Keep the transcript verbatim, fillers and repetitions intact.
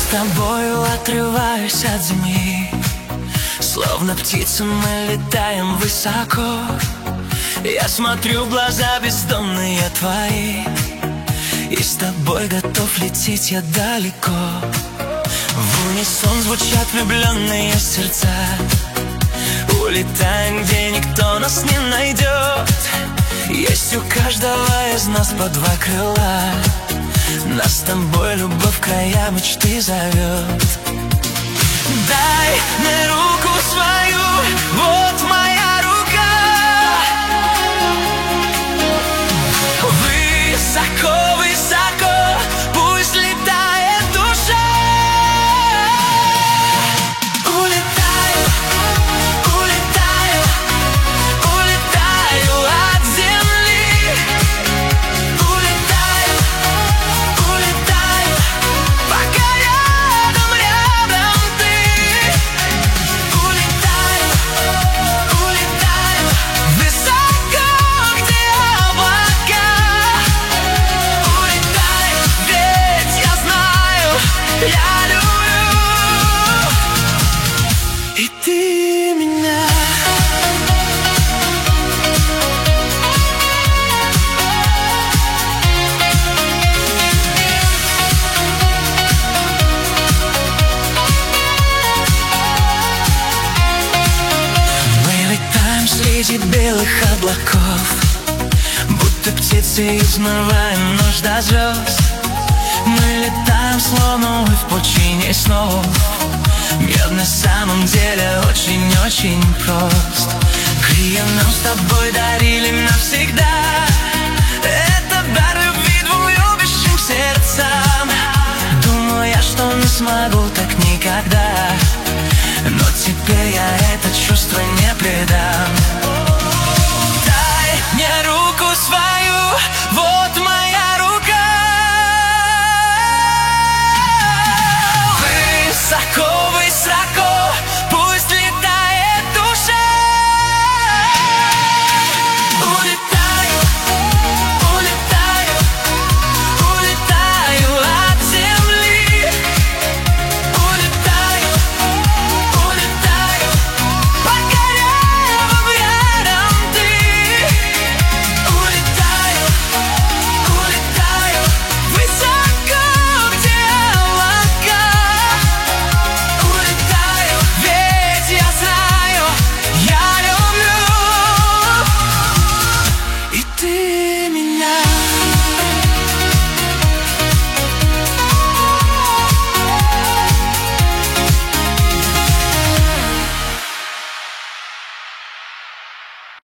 тобою отрываюсь от земли, словно птицы мы летаем высоко. Я смотрю в глаза бездонные твои, и с тобой готов лететь я далеко. В унисон звучат влюбленные сердца, улетаем, где никто нас не найдет. Есть у каждого из нас по два крыла, нас с тобой любовь в края мечты зовет. Дай мне руку свою, вот моя рука. Высоко, высоко пусть летает душа. Улетаю, улетаю, улетаю от земли. Улетаю, улетаю, пока рядом, рядом ты. Улетаю, улетаю высоко, где облака. Улетаю, ведь я знаю, я люблю и ты меня. Мы летаем среди белых облаков, будто птицы, и взмываем ночь до звезд. Мы летаем, словно мы в пучине снов. Мир на самом деле очень-очень прост. Крылья нам с тобой дарили навсегда. Это дар любви двум любящим сердцам. Думаю я, что не смогу так никогда, но теперь я это чувство не предам.